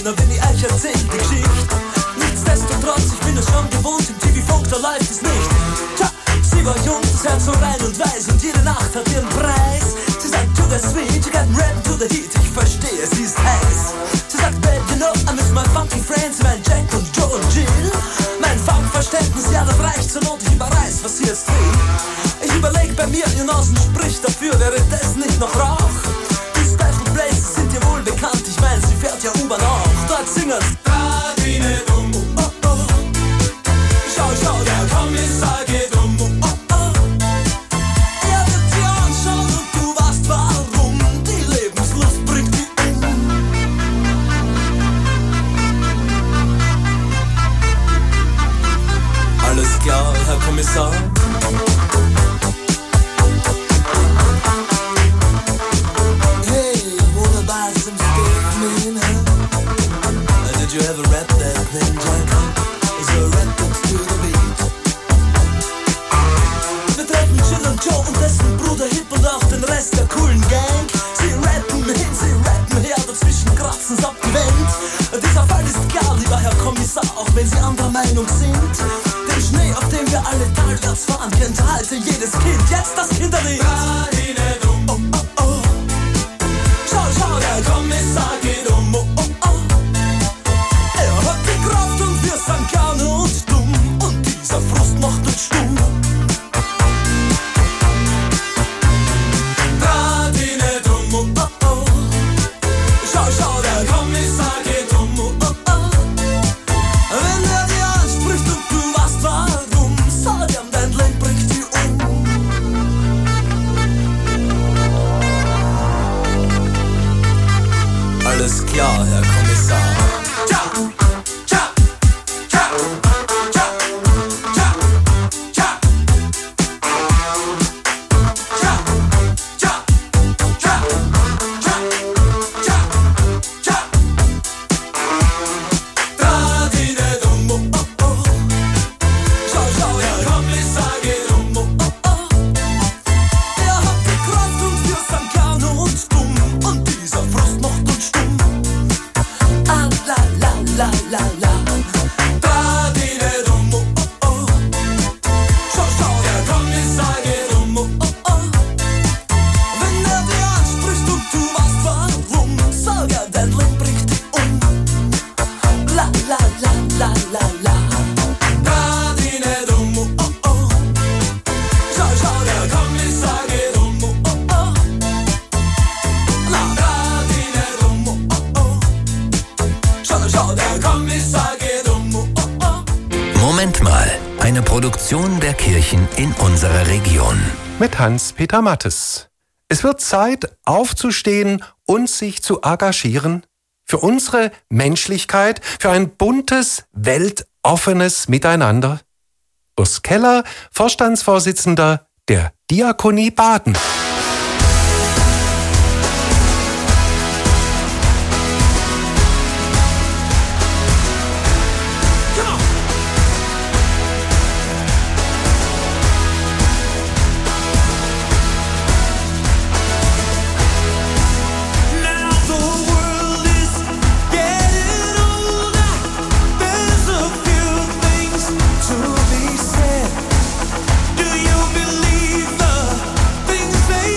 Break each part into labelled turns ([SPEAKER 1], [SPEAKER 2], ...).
[SPEAKER 1] na wenn ich euch erzähl die Geschichte. Nichtsdestotrotz, ich bin es schon gewohnt, im TV-Funk, da läuft es nicht. Tja, sie war jung, das Herz so rein und weiß und jede Nacht hat ihren Preis. Sie sagt, to the sweet, you got rap to the heat, ich verstehe, sie ist heiß. Sie sagt, babe, you know, I miss my funky friends, mein Jack und Joe und Jill. Mein Funkverständnis, ja, das reicht zur Not, ich überreiß, was sie jetzt will. Ich überleg bei mir, ihr Nasen spricht dafür, wäre das nicht noch Rauch? Die Special Places sind dir wohl bekannt, ich mein, sie fährt ja U-Bahn auch. Dort singen's Radine dumm, oh oh. Schau, schau, der Kommissar geht um, oh oh. Er wird dir anschauen und du weißt warum, die Lebenslust bringt die um. Alles klar, Herr Kommissar. Did you ever rap that thing, Jack? Is a rap to the beat? Wir treffen Jill und Joe und dessen Bruder Hip und auch den Rest der coolen Gang. Sie rappen hin, sie rappen her, dazwischen kratzen's ab die Wand. Dieser Fall ist klar, lieber Herr Kommissar, auch wenn Sie anderer Meinung sind. Den Schnee, auf dem wir alle talwärts fahren, kennt halt jedes Kind. Jetzt das Kinderlied. Oh, oh, oh. Schau, schau, der Kommissar geht um, oh, oh, oh. Wir sind gerne und dumm und dieser Frust macht uns stumm. Radine dumm, oh oh oh. Schau, schau, der Kommissar geht um, oh oh oh. Wenn er dir anspricht und du weißt warum, sag ihm, dein Leben bringt dich um. Alles klar, Herr Kommissar. Ja.
[SPEAKER 2] Moment mal, eine Produktion der Kirchen in unserer Region.
[SPEAKER 3] Mit Hans-Peter Mattes. Es wird Zeit, aufzustehen und sich zu engagieren. Für unsere Menschlichkeit, für ein buntes, weltoffenes Miteinander. Urs Keller, Vorstandsvorsitzender der Diakonie Baden.
[SPEAKER 4] Do you believe the things they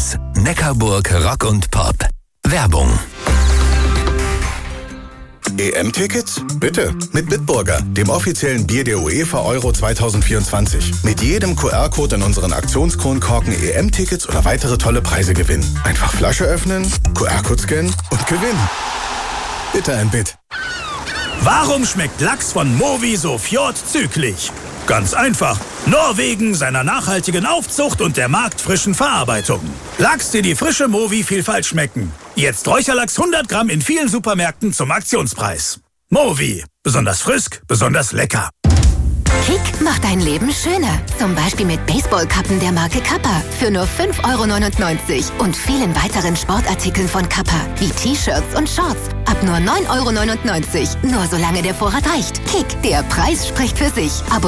[SPEAKER 2] Tickets. Neckarburg Rock und Pop. Werbung.
[SPEAKER 4] EM-Tickets? Bitte. Mit Bitburger, dem offiziellen Bier der UEFA Euro 2024. Mit jedem QR-Code in unseren Aktionskronkorken EM-Tickets oder weitere tolle Preise gewinnen. Einfach Flasche öffnen, QR-Code scannen und gewinnen. Bitte ein Bit.
[SPEAKER 5] Warum schmeckt Lachs von Mowi so fjordzüglich? Ganz einfach. Nur wegen seiner nachhaltigen Aufzucht und der marktfrischen Verarbeitung. Lachs, die frische Mowi-Vielfalt schmecken. Jetzt Räucherlachs 100 Gramm in vielen Supermärkten zum Aktionspreis. Mowi. Besonders frisch, besonders lecker.
[SPEAKER 6] Kick macht dein Leben schöner. Zum Beispiel mit Baseballkappen der Marke Kappa für nur 5,99 € und vielen weiteren Sportartikeln von Kappa, wie T-Shirts und Shorts, ab nur 9,99 €. Nur solange der Vorrat reicht. Kick, der Preis spricht für sich.